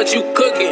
What you cooking?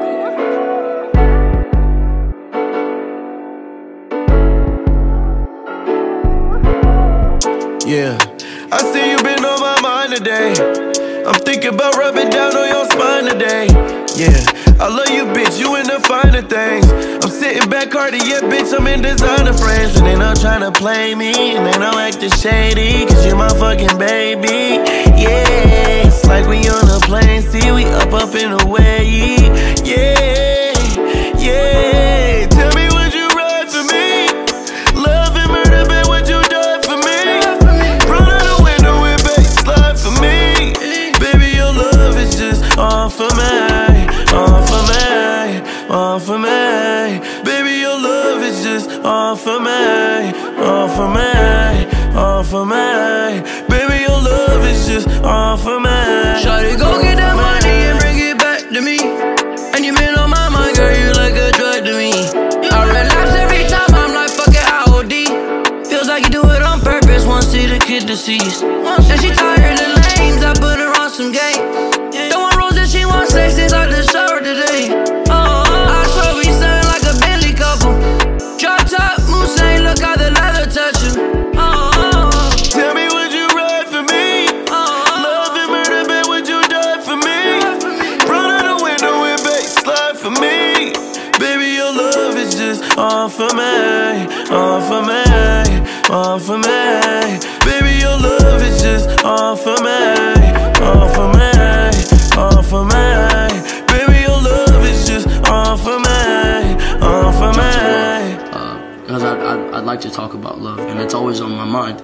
Yeah, I see you been on my mind today. I'm thinking about rubbing down on your spine today. Yeah, I love you, bitch, you in the finer things. I'm sitting back harder, yeah, bitch, I'm in designer frames. And they not tryna play me, and they don't acting shady, cause you're my fucking baby. Yeah, it's like we on a plane, see, we up and away. Yeah, yeah, tell me would you ride for me? Love and murder, babe, would you die for me? Run out the window and back slide for me. Baby, your love is just all for me, all for me, all for me. Baby, your love is just all for me, all for me, all for me. Baby, your love is just all for me. Shawty, go get that money and bring it back to me. And you been on my mind, girl, you like a drug to me. I relapse every time, I'm like, fuck it, I OD. Feels like you do it on purpose, once see the kid deceased. And she tired of lanes, I put her on some game. Don't want roses, she wants sex since I just showed her today. I swear we sound like a Bentley couple. Drop top, Moussain, look how the leather touch you. Tell me, would you ride for me? Love and murder, babe, would you die for me? Run out the window and back slide for me. Baby, your love is just all for me, all for me, all for me. Baby, your love is just all for me, all for me, all for me. Baby, your love is just all for me, all for me. Because I'd like to talk about love, and it's always on my mind.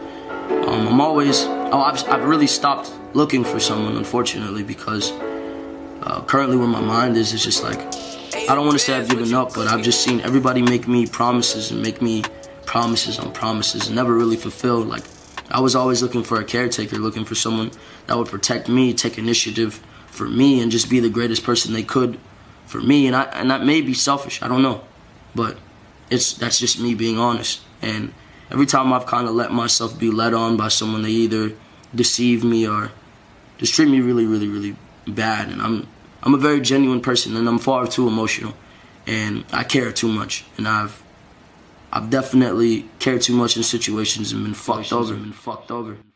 I've really stopped looking for someone, unfortunately, because currently where my mind is, it's just like, I don't want to say I've given up, but I've just seen everybody make me promises and make me promises on promises and never really fulfilled. Like, I was always looking for a caretaker, looking for someone that would protect me, take initiative for me, and just be the greatest person they could for me. And that may be selfish, I don't know, but that's just me being honest. And every time I've kind of let myself be led on by someone, they either deceive me or just treat me really, really, really bad. And I'm a very genuine person, and I'm far too emotional, and I care too much. And I've definitely cared too much in situations and been fucked over.